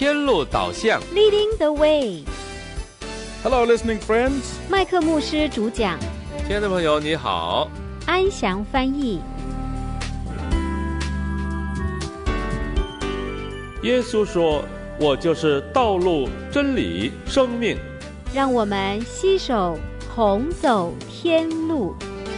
天路导向 Leading the way. Hello, listening friends. 麦克牧师主讲， 亲爱的朋友你好， 安祥翻译。 耶稣说，我就是道路、真理、生命。 让我们携手同走天路。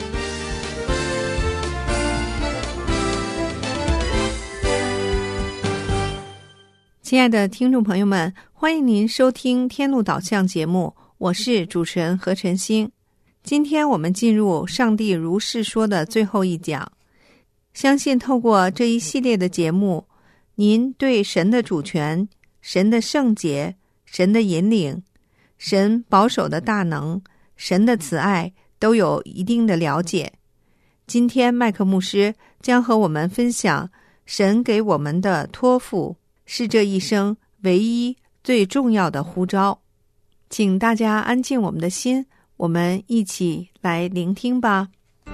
亲爱的听众朋友们，欢迎您收听天路导向节目，我是主持人何晨星。今天我们进入上帝如是说的最后一讲，相信透过这一系列的节目，您对神的主权、神的圣洁、神的引领、神保守的大能、神的慈爱都有一定的了解。今天麦克牧师将和我们分享神给我们的托付是这一生唯一最重要的呼召。请大家安静我们的心，我们一起来聆听吧。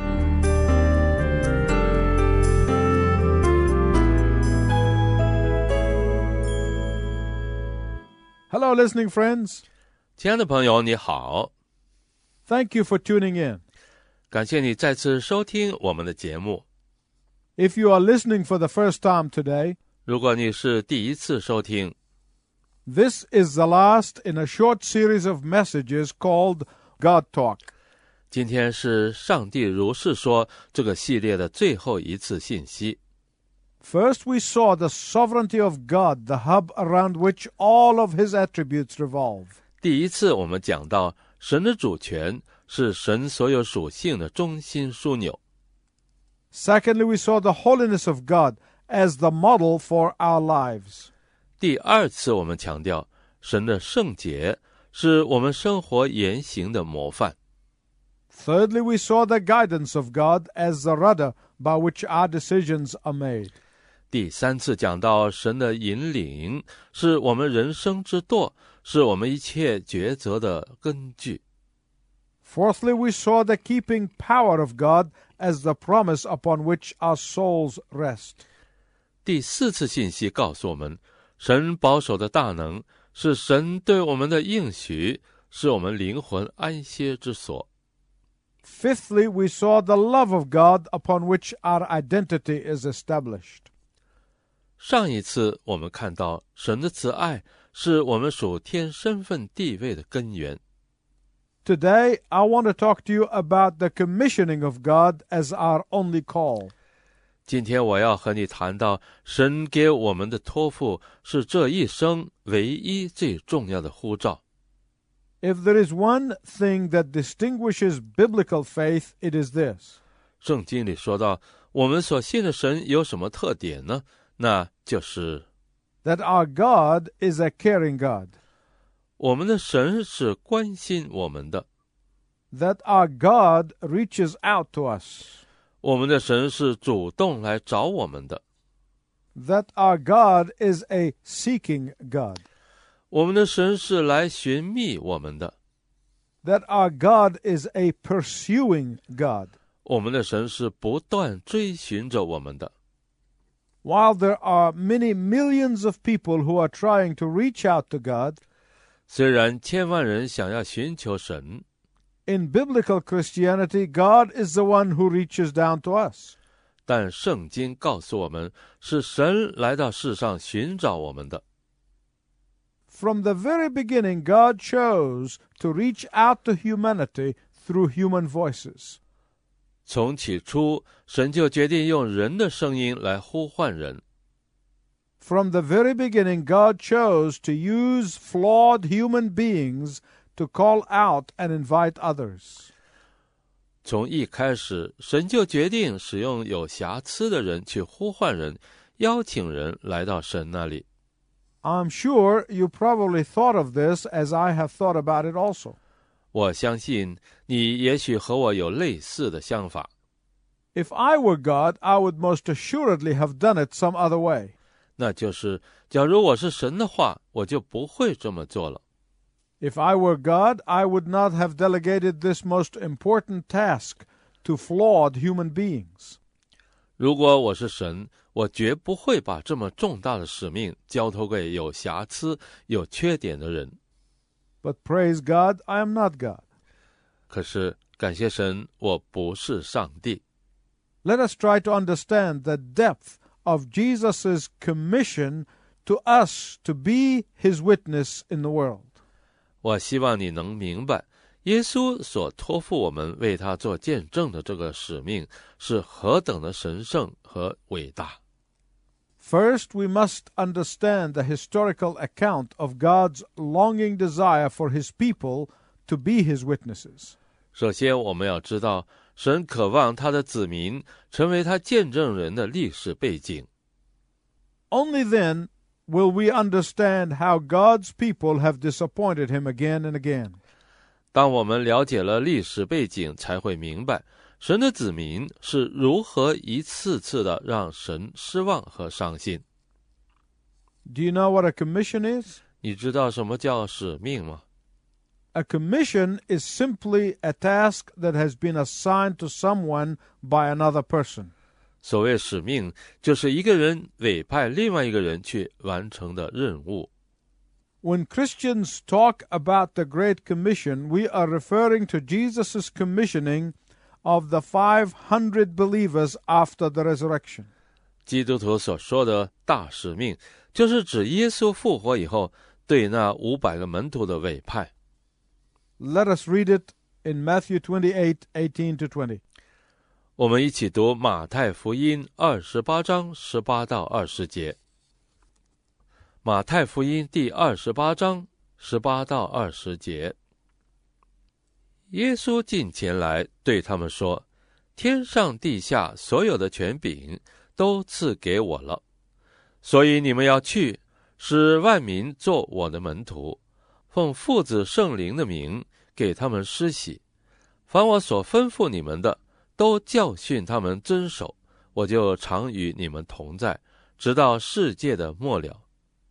Hello, listening friends. 亲爱的朋友你好， Thank you for tuning in. 感谢你再次收听我们的节目。 If you are listening for the first time today, 如果你是第一次收听， this is the last in a short series of messages called God Talk. 今天是上帝如是说这个系列的最后一次信息。 First, we saw the sovereignty of God, the hub around which all of his attributes revolve. 第一次我们讲到神的主权是神所有属性的中心枢纽。 Secondly, we saw the holiness of God as the model for our lives. 第二次我们强调神的圣洁是我们生活言行的模范。 Thirdly, we saw the guidance of God as the rudder by which our decisions are made. 第三次讲到神的引领是我们人生之舵，是我们一切抉择的根据。 Fourthly, we saw the keeping power of God as the promise upon which our souls rest. 第四次信息告诉我们，神保守的大能是神对我们的应许，是我们灵魂安歇之所。 Fifthly, we saw the love of God upon which our identity is established. 上一次我们看到神的慈爱是我们属天身份地位的根源。 Today, I want to talk to you about the commissioning of God as our only call. 今天我要和你谈到神给我们的托付是这一生唯一最重要的呼召。 If there is one thing that distinguishes biblical faith, it is this. 圣经里说到我们所信的神有什么特点呢？那就是 That our God is a caring God. 我们的神是关心我们的， That our God reaches out to us. 我们的神是主动来找我们的， That our God is a seeking God. 我们的神是来寻觅我们的， That our God is a pursuing God. 我们的神是不断追寻着我们的。 While there are many millions of people who are trying to reach out to God, 虽然千万人想要寻求神， in biblical Christianity, God is the one who reaches down to us. 但圣经告诉我们，是神来到世上寻找我们的。 From the very beginning, God chose to reach out to humanity through human voices. 从起初，神就决定用人的声音来呼唤人。 From the very beginning, God chose to use flawed human beings to call out and invite others. 从一开始，神就决定使用有瑕疵的人去呼唤人，邀请人来到神那里。 I'm sure you probably thought of this as I have thought about it also. 我相信你也许和我有类似的想法。 If I were God, I would most assuredly have done it some other way. 那就是假如我是神的话，我就不会这么做了。 If I were God, I would not have delegated this most important task to flawed human beings. 如果我是神，我绝不会把这么重大的使命交托给有瑕疵、有缺点的人。 But praise God, I am not God. 可是感谢神，我不是上帝。 Let us try to understand the depth of Jesus' commission to us to be his witness in the world. 我希望你能明白，耶稣所托付我们为他做见证的这个使命是何等的神圣和伟大。 First, we must understand the historical account of God's longing desire for his people to be his witnesses. 首先，我们要知道，神渴望他的子民成为他见证人的历史背景。 Only then will we understand how God's people have disappointed him again and again. 当我们了解了历史背景，才会明白神的子民是如何一次次的让神失望和伤心。 Do you know what a commission is? 你知道什么叫使命吗？ A commission is simply a task that has been assigned to someone by another person. 所谓使命，就是一个人委派另外一个人去完成的任务。 When Christians talk about the Great Commission, we are referring to Jesus' commissioning of the 500 believers after the resurrection. 基督徒所说的大使命，就是指耶稣复活以后对那500个门徒的委派。 Let us read it in Matthew 28:18 to 20. 我们一起读马太福音28章18到20节。马太福音第28章18到20节。耶稣近前来对他们说，天上地下所有的权柄都赐给我了，所以你们要去，使万民做我的门徒，奉父子圣灵的名给他们施洗，凡我所吩咐你们的，都教训他们遵守，我就常与你们同在，直到世界的末了。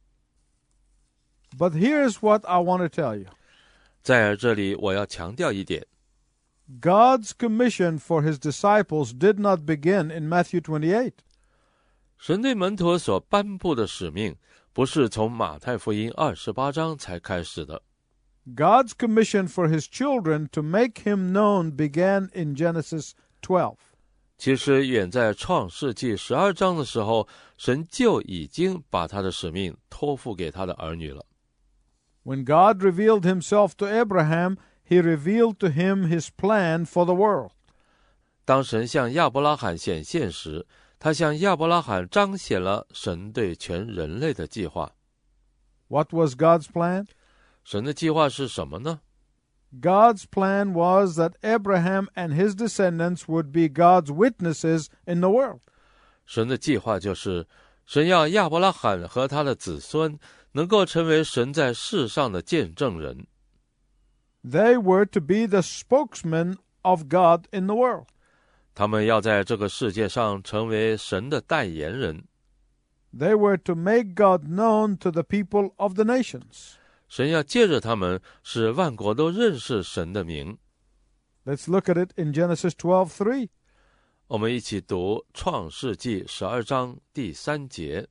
But here's what I want to tell you. 在这里我要强调一点， God's commission for his disciples did not begin in Matthew 28. 神对门徒所颁布的使命，不是从马太福音28章才开始的。 God's commission for his children to make him known began in Genesis 12. 其实远在创世纪12章的时候，神就已经把他的使命托付给他的儿女了。 When God revealed himself to Abraham, he revealed to him his plan for the world. 当神向亚伯拉罕显现时，他向亚伯拉罕彰显了神对全人类的计划。 What was God's plan? 神的计划是什么呢？ God's plan was that Abraham and his descendants would be God's witnesses in the world. 神的计划就是，神要亚伯拉罕和他的子孙能够成为神在世上的见证人。 They were to be the spokesmen of God in the world. 他们要在这个世界上成为神的代言人。 They were to make God known to the people of the nations. 神要借着他们，使万国都认识神的名。 Let's look at it in Genesis 12:3. 我们一起读创世纪12章第3节。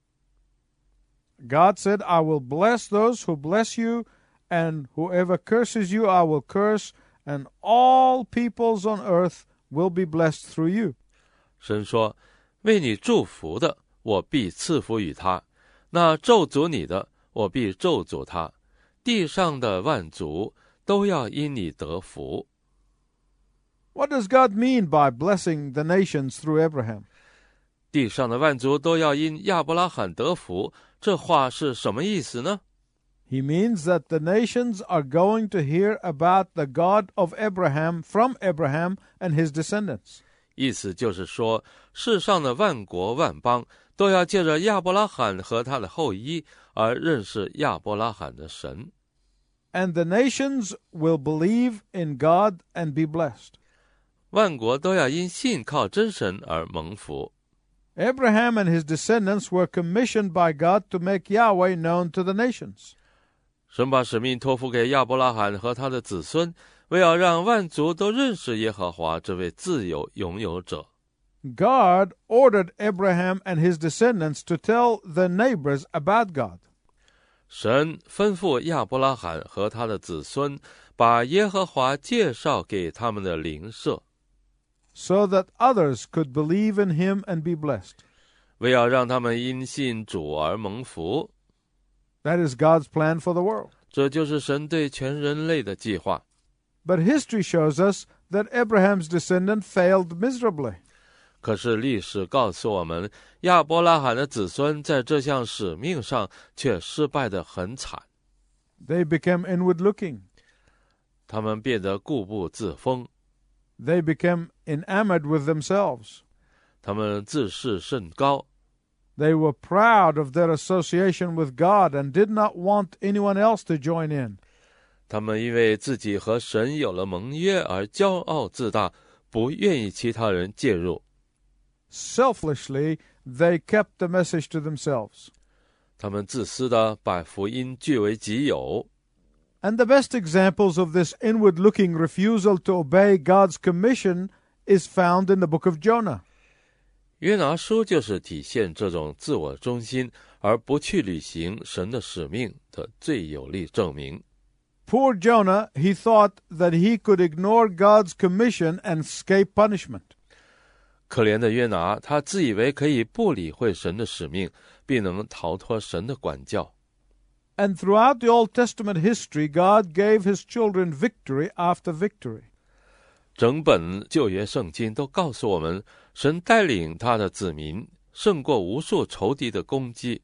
God said, I will bless those who bless you, and whoever curses you I will curse, and all peoples on earth will be blessed through you. 神说，为你祝福的，我必赐福于他；那咒诅你的，我必咒诅他。地上的万族都要因你得福。 What does God mean by blessing the nations through Abraham? 地上的万族都要因亚伯拉罕得福，这话是什么意思呢？ He means that the nations are going to hear about the God of Abraham from Abraham and his descendants. 意思就是说，世上的万国万邦都要借着亚伯拉罕和他的后裔而认识亚伯拉罕的神。 And the nations will believe in God and be blessed. 万国都要因信靠真神而蒙福。 Abraham and his descendants were commissioned by God to make Yahweh known to the nations. 神把使命托付给亚伯拉罕和他的子孙，为要让万族都认识耶和华这位自有拥有者。 God ordered Abraham and his descendants to tell their neighbors about God. 神吩咐亚伯拉罕和他的子孙把耶和华介绍给他们的邻舍， so that others could believe in him and be blessed. 为要让他们因信主而蒙福。 That is God's plan for the world. 这就是神对全人类的计划。 But history shows us that Abraham's descendant failed miserably. 可是历史告诉我们，亚伯拉罕的子孙在这项使命上却失败得很惨。 They became inward looking. 他们变得固步自封， They became enamored with themselves. 他们自视甚高， They were proud of their association with God and did not want anyone else to join in. 他们因为自己和神有了盟约而骄傲自大，不愿意其他人介入。 Selfishly, they kept the message to themselves. 他们自私地把福音据为己有。 And the best examples of this inward-looking refusal to obey God's commission is found in the book of Jonah. 约拿书就是体现这种自我中心而不去履行神的使命的最有力证明。 Poor Jonah, he thought that he could ignore God's commission and escape punishment. 可怜的约拿，他自以为可以不理会神的使命，并能逃脱神的管教。 And throughout the Old Testament history, God gave his children victory after victory. 整本旧约圣经都告诉我们，神带领他的子民胜过无数仇敌的攻击，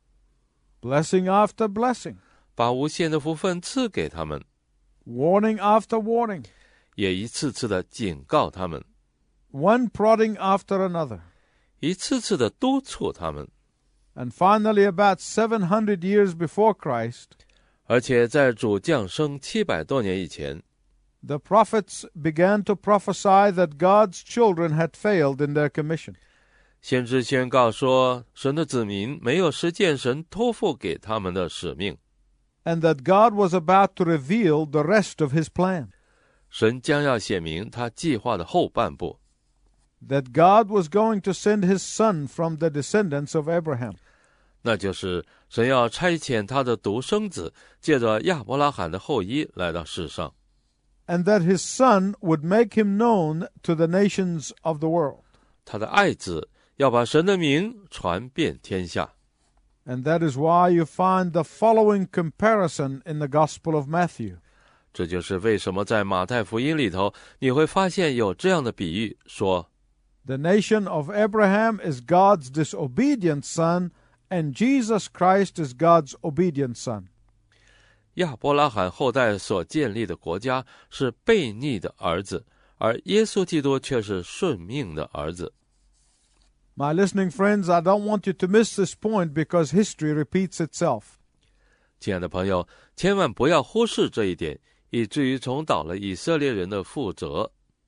Blessing after blessing. 把无限的福分赐给他们， Warning after warning. 也一次次的警告他们， One prodding after another. 一次次的督促他们。 And finally, about 700 years before Christ, 而且在主降生700多年以前， the prophets began to prophesy that God's children had failed in their commission. 先知宣告说，神的子民没有实践神托付给他们的使命， And that God was about to reveal the rest of his plan. 神将要显明他计划的后半部， That God was going to send his son from the descendants of Abraham. 那就是神要差遣他的独生子，借着亚伯拉罕的后裔来到世上， And that his son would make him known to the nations of the world. 他的爱子要把神的名传遍天下。 And that is why you find the following comparison in the Gospel of Matthew. 这就是为什么在马太福音里头，你会发现有这样的比喻，说 The nation of Abraham is God's disobedient son, and Jesus Christ is God's obedient son. 亚伯拉罕后代所建立的国家是悖逆的儿子，而耶稣基督却是顺命的儿子。 My listening friends, I don't want you to miss this point because history repeats itself. 亲爱的朋友，千万不要忽视这一点，以至于重蹈了以色列人的覆辙。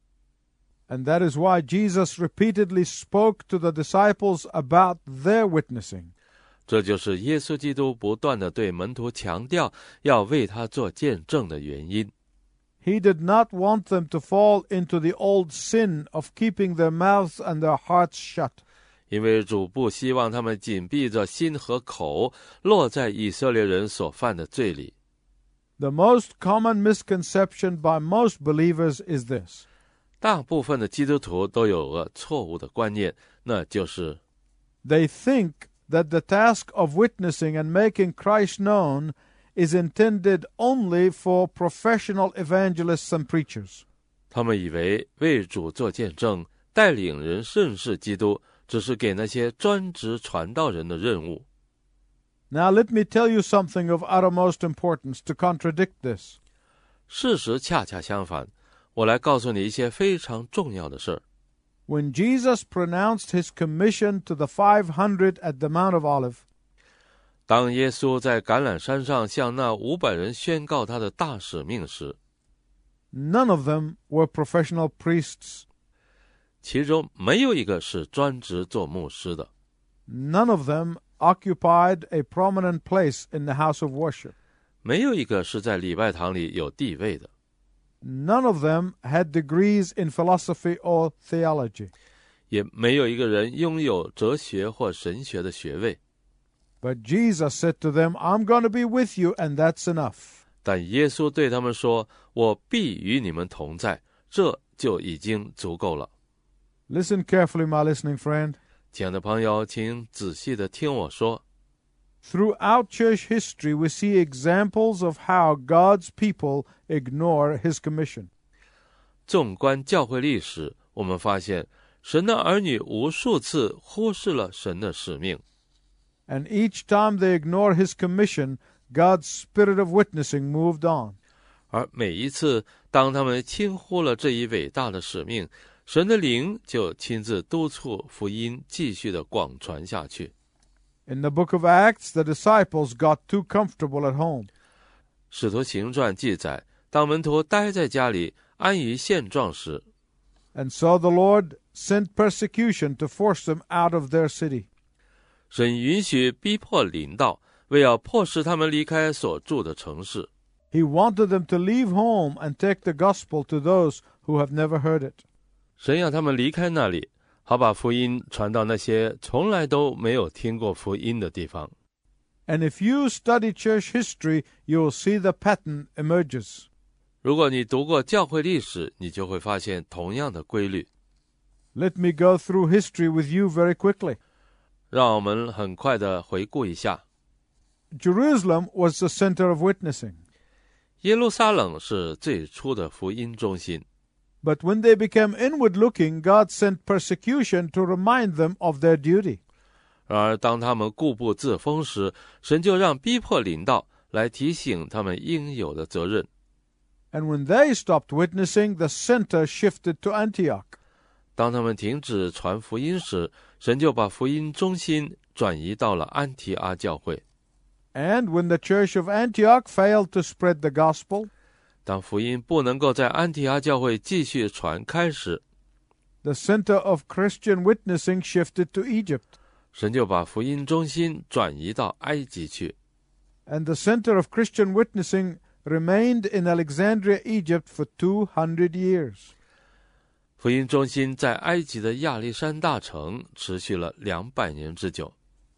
And that is why Jesus repeatedly spoke to the disciples about their witnessing. 这就是耶稣基督不断地对门徒强调要为他做见证的原因。 He did not want them to fall into the old sin of keeping their mouths and their hearts shut. 因为主不希望他们紧闭着心和口，落在以色列人所犯的罪里。 The most common misconception by most believers is this. 大部分的基督徒都有个错误的观念，那就是 They think that the task of witnessing and making Christ known is intended only for professional evangelists and preachers. 他们以为为主做见证，带领人认识基督，只是给那些专职传道人的任务。 Now let me tell you something of uttermost importance to contradict this. 事实恰恰相反，我来告诉你一些非常重要的事儿。 When Jesus pronounced his commission to the 500 at the Mount of Olives, 当耶稣在橄榄山上向那500人宣告他的大使命时， none of them were professional priests. 其中没有一个是专职做牧师的， None of them occupied a prominent place in the house of worship. 没有一个是在礼拜堂里有地位的， None of them had degrees in philosophy or theology. 也没有一个人拥有哲学或神学的学位。 But Jesus said to them, I'm going to be with you, and that's enough. 但耶稣对他们说，我必与你们同在，这就已经足够了。 Listen carefully, my listening friend. 亲爱的朋友，请仔细地听我说。 Throughout church history, we see examples of how God's people ignore His commission. 纵观教会历史，我们发现神的儿女无数次忽视了神的使命， And each time they ignore His commission, God's spirit of witnessing moved on. 而每一次当他们轻忽了这一伟大的使命，神的灵就亲自督促福音继续的广传下去。 In the book of Acts, the disciples got too comfortable at home. 使徒行传记载，当门徒待在家里安于现状时， And so the Lord sent persecution to force them out of their city. 神允许逼迫临到，为要迫使他们离开所住的城市。 He wanted them to leave home and take the gospel to those who have never heard it. 神要他们离开那里，好把福音传到那些从来都没有听过福音的地方。 And if you study church history, you will see the pattern emerges. 如果你读过教会历史，你就会发现同样的规律。 Let me go through history with you very quickly. 让我们很快地回顾一下。 Jerusalem was the center of witnessing. 耶路撒冷是最初的福音中心， But when they became inward-looking, God sent persecution to remind them of their duty. 然而当他们固步自封时，神就让逼迫临到，来提醒他们应有的责任。 And when they stopped witnessing, the center shifted to Antioch. 当他们停止传福音时，神就把福音中心转移到了安提阿教会。 And when the church of Antioch failed to spread the gospel, 当福音不能够在安提阿教会继续传开时， the center of Christian witnessing shifted to Egypt. 神就把福音中心转移到埃及去。 And the center of Christian witnessing remained in Alexandria, Egypt for 200 years. 福音中心在埃及的亚历山大城持续了200年之久。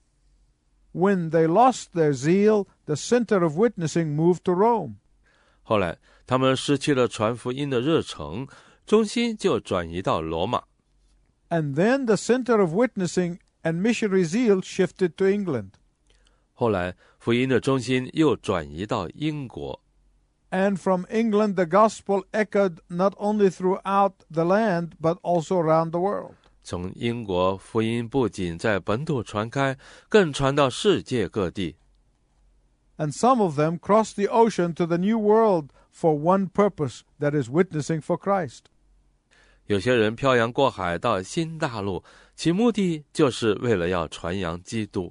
When they lost their zeal, the center of witnessing moved to Rome. 后来他们失去了传福音的热诚，中心就转移到罗马。 And then the center of witnessing and missionary zeal shifted to England. 后来福音的中心又转移到英国， And from England, the gospel echoed not only throughout the land, but also around the world. 从英国福音不仅在本土传开，更传到世界各地。 And some of them crossed the ocean to the New World for one purpose, that is witnessing for Christ. 有些人漂洋过海到新大陆，其目的就是为了要传扬基督。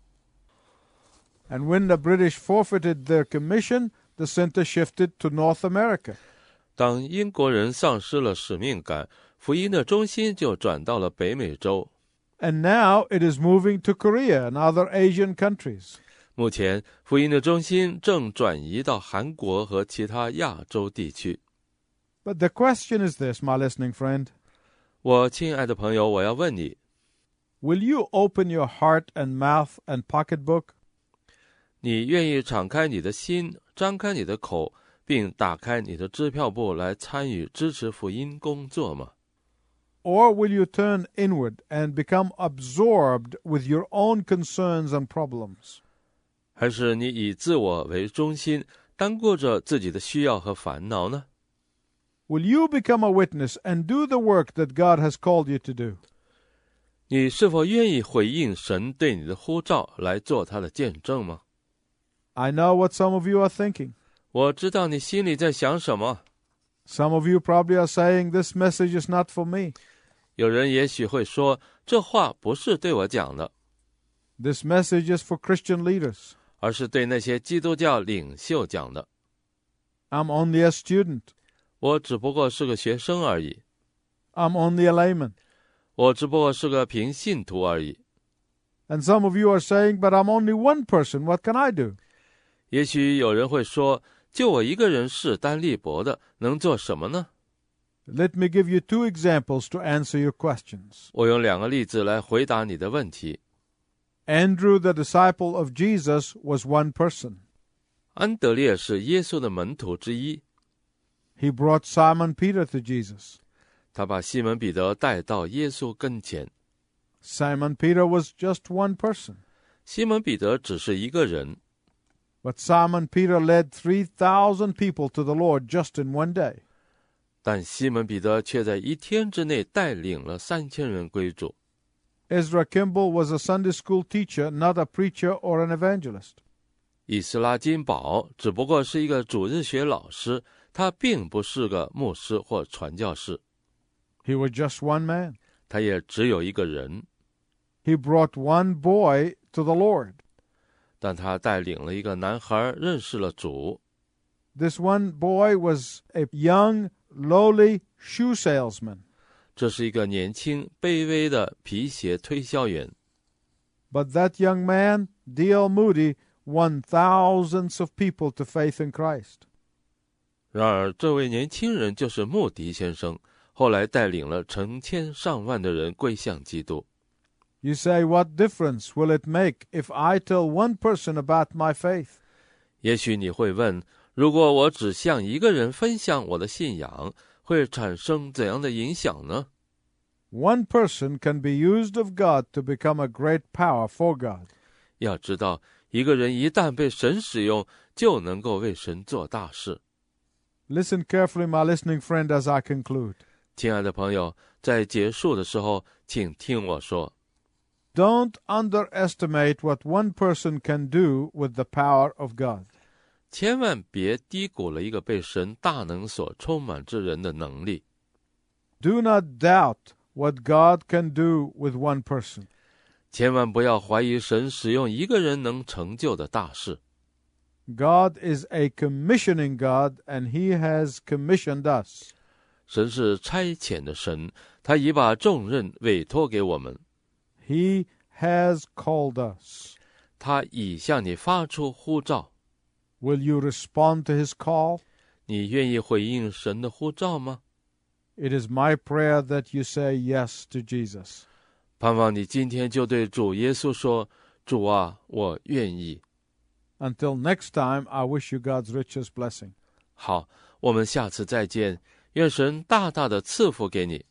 And when the British forfeited their commission, the center shifted to North America. 当英国人丧失了使命感，福音的中心就转到了北美洲。 And now it is moving to Korea and other Asian countries. 目前福音的中心正转移到韩国和其他亚洲地区。 But the question is this, my listening friend. 我亲爱的朋友，我要问你， Will you open your heart and mouth and pocketbook? 你愿意敞开你的心，张开你的口，并打开你的支票簿来参与支持福音工作吗？ Or will you turn inward and become absorbed with your own concerns and problems? 还是你以自我为中心，单顾着自己的需要和烦恼呢？ Will you become a witness and do the work that God has called you to do? 你是否愿意回应神对你的呼召，来做他的见证吗？ I know what some of you are thinking. 我知道你心里在想什么。 Some of you probably are saying, this message is not for me. 有人也许会说，这话不是对我讲的， This message is for Christian leaders. 而是对那些基督教领袖讲的。 I'm only a student. 我只不过是个学生而已， I'm only a layman. 我只不过是个平信徒而已。 And some of you are saying, but I'm only one person. What can I do? 也许有人会说，就我一个人势单力薄的，能做什么呢？ Let me give you 2 examples to answer your questions. 我用2个例子来回答你的问题。 Andrew, the disciple of Jesus, was one person. 安德烈是耶稣的门徒之一， He brought Simon Peter to Jesus. 他把西门彼得带到耶稣跟前。 Simon Peter was just one person. 西门彼得只是一个人， But Simon Peter led 3,000 people to the Lord just in one day. 但西门彼得却在1天之内带领了3000人归主。 Ezra Kimball was a Sunday school teacher, not a preacher or an evangelist. 以斯拉金宝只不过是一个主日学老师，他并不是个牧师或传教士， He was just one man. 他也只有一个人， He brought one boy to the Lord. 但他带领了一个男孩认识了主。 This one boy was a young, lowly shoe salesman. 这是一个年轻卑微的皮鞋推销员， But that young man, D.L. Moody, won thousands of people to faith in Christ. 然而这位年轻人就是穆迪先生，后来带领了成千上万的人归向基督。 You say, what difference will it make if I tell one person about my faith? 也许你会问，如果我只向一个人分享我的信仰，会产生怎样的影响呢？ One person can be used of God to become a great power for God. 要知道，一个人一旦被神使用，就能够为神做大事。 Listen carefully, my listening friend, as I conclude. 亲爱的朋友，在结束的时候，请听我说， Don't underestimate what one person can do with the power of God. 千万别低估了一个被神大能所充满之人的能力。 Do not doubt what God can do with one person. 千万不要怀疑神使用一个人能成就的大事。 God is a commissioning God, and He has commissioned us. 神是差遣的神，他已把重任委托给我们， He has called us. 他已向你发出呼召。 Will you respond to His call? 你愿意回应神的呼召吗？ It is my prayer that you say yes to Jesus. 盼望你今天就对主耶稣说，主啊，我愿意。 Until next time, I wish you God's richest blessing. 好，我们下次再见，愿神大大的赐福给你。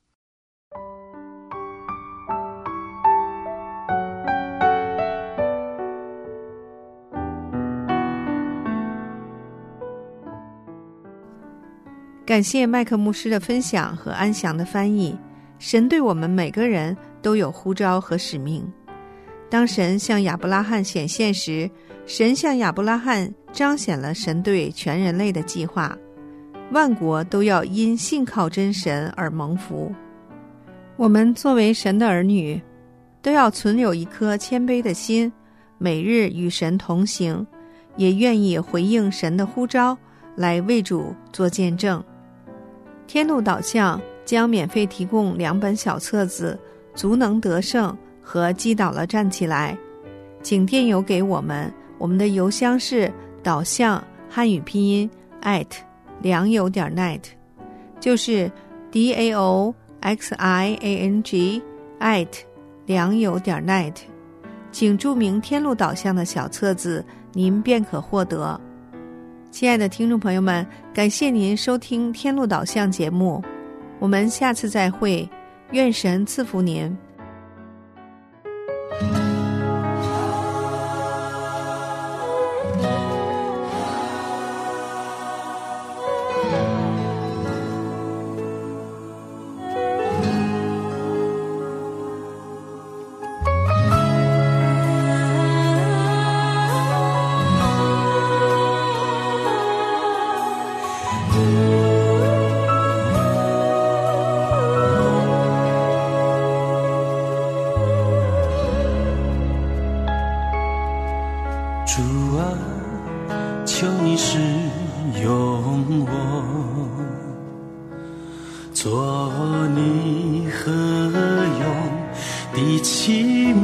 感谢麦克牧师的分享和安详的翻译。神对我们每个人都有呼召和使命。当神向亚伯拉罕显现时，神向亚伯拉罕彰显了神对全人类的计划，万国都要因信靠真神而蒙福。我们作为神的儿女，都要存有一颗谦卑的心，每日与神同行，也愿意回应神的呼召，来为主做见证。天路导向将免费提供2本小册子《足能得胜》和《击倒了站起来》，请电邮给我们，我们的邮箱是导向汉语拼音良友.net， 就是 DAOXIANG良友.net， 请注明天路导向的小册子，您便可获得。亲爱的听众朋友们，感谢您收听天路导向节目，我们下次再会，愿神赐福您。 主啊，求你使用我，做你合用的器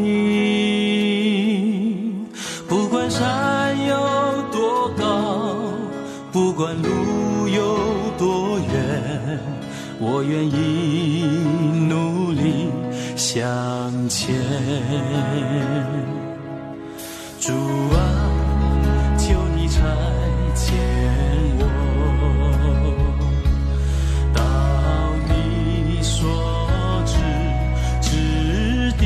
皿。不管山有多高，不管路有多远， 我愿意努力向前。主啊，求你差遣我到你所指地，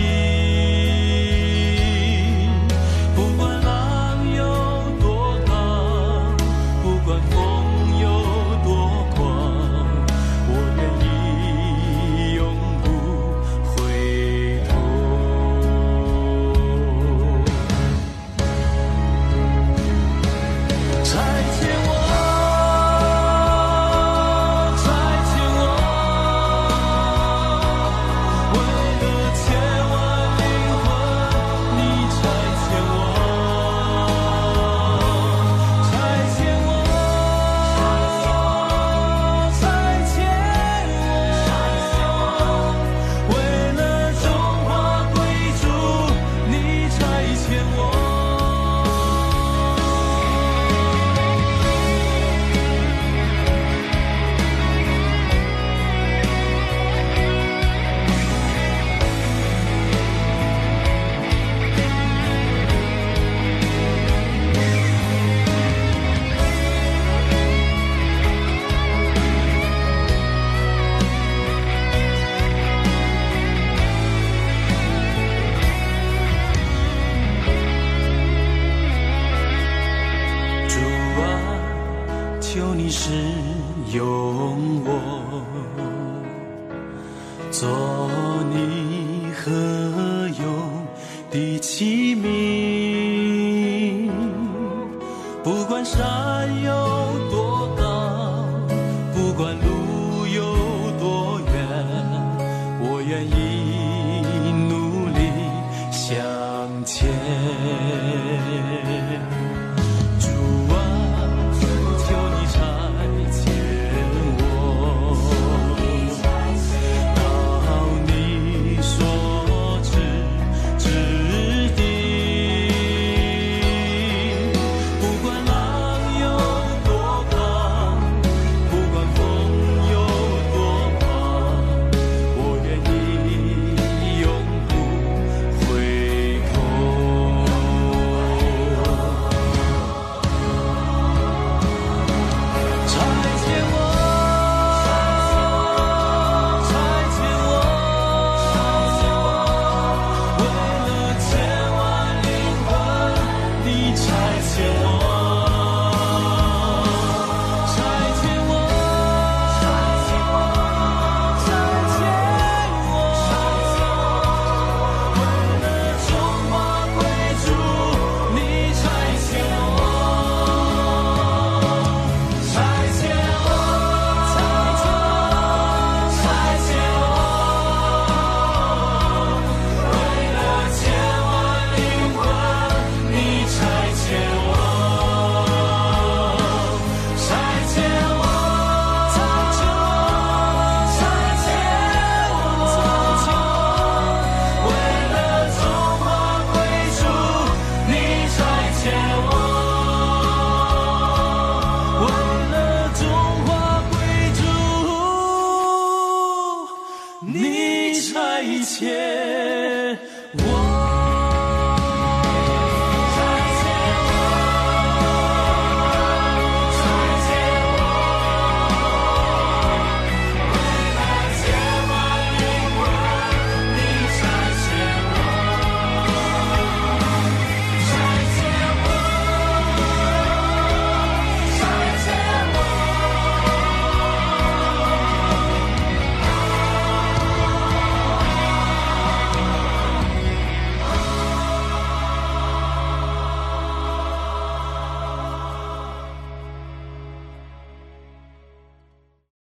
不管浪有多高，不管风有多狂，我愿意永不回头。差遣我，差遣我，为了千万灵魂，你差遣我，差遣我，差遣我，为了中华贵族，你差遣我。主啊，求你使用我，做你何用的器皿，不管山有多高，不管路有多远，我愿意努力向前。主啊，求你差遣我到你所指地，不管浪有多高，不管风有多狂，我愿意永不回头。差遣我，差遣我，为了千万灵魂，你差遣我。